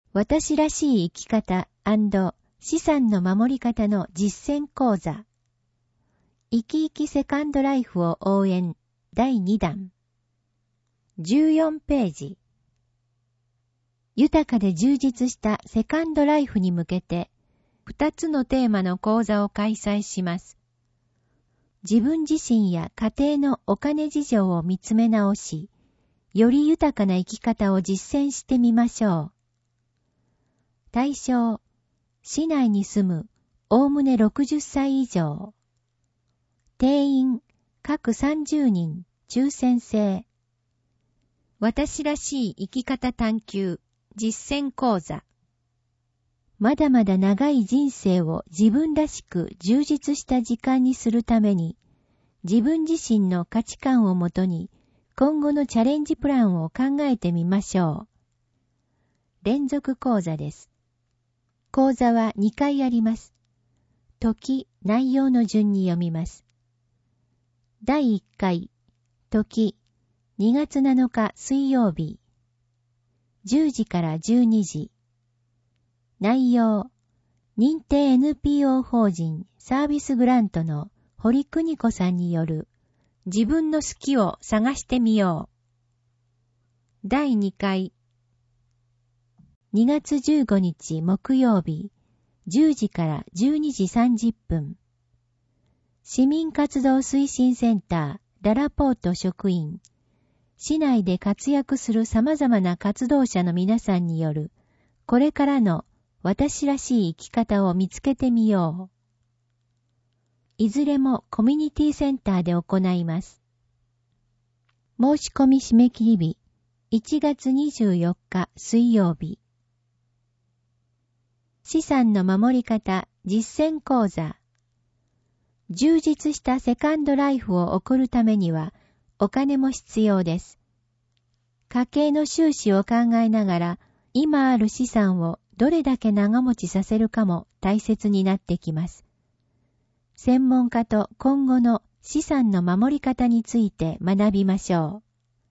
私らしい生き方&資産の守り方の実践講座。生き生きセカンドライフを応援第2弾。14ページ。豊かで充実したセカンドライフに向けて2つのテーマの講座を開催します。自分自身や家庭のお金事情を見つめ直し、より豊かな生き方を実践してみましょう。対象、市内に住むおおむね60歳以上。定員、各30人、抽選制。私らしい生き方探求、実践講座。まだまだ長い人生を自分らしく充実した時間にするために、自分自身の価値観をもとに、今後のチャレンジプランを考えてみましょう。連続講座です。講座は2回あります。時、内容の順に読みます。第1回、時、2月7日水曜日、10時から12時。内容、認定 NPO 法人サービスグラントの堀邦子さんによる自分の好きを探してみよう。第2回、2月15日木曜日、10時から12時30分。市民活動推進センターララポート職員、市内で活躍する様々な活動者の皆さんによる、これからの私らしい生き方を見つけてみよう。いずれもコミュニティセンターで行います。申し込み締め切り日、1月24日水曜日。資産の守り方実践講座。充実したセカンドライフを送るためにはお金も必要です。家計の収支を考えながら今ある資産をどれだけ長持ちさせるかも大切になってきます。専門家と今後の資産の守り方について学びましょう。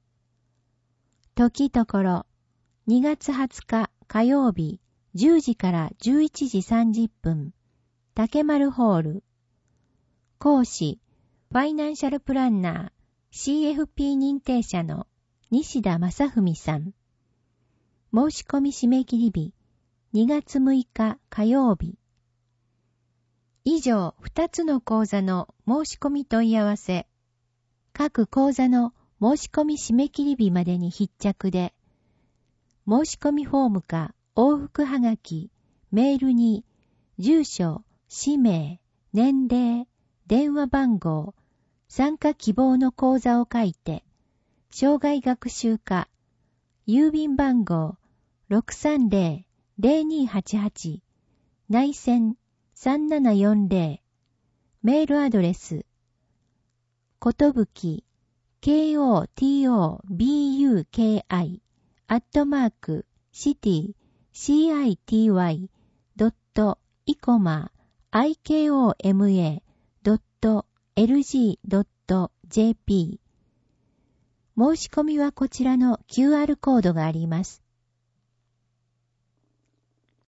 時ところ、2月20日火曜日10時から11時30分、竹丸ホール。講師、ファイナンシャルプランナー CFP 認定者の西田正文さん。申し込み締め切り日、2月6日火曜日。以上2つの講座の申し込み問い合わせ。各講座の申し込み締め切り日までに必着で、申し込みフォームか往復はがき、メールに住所、氏名、年齢、電話番号、参加希望の講座を書いて、生涯学習課、郵便番号 630-0288、内線3740、メールアドレス、ことぶき、city.city@city.icoma.lg.jp。申し込みはこちらの QR コードがあります。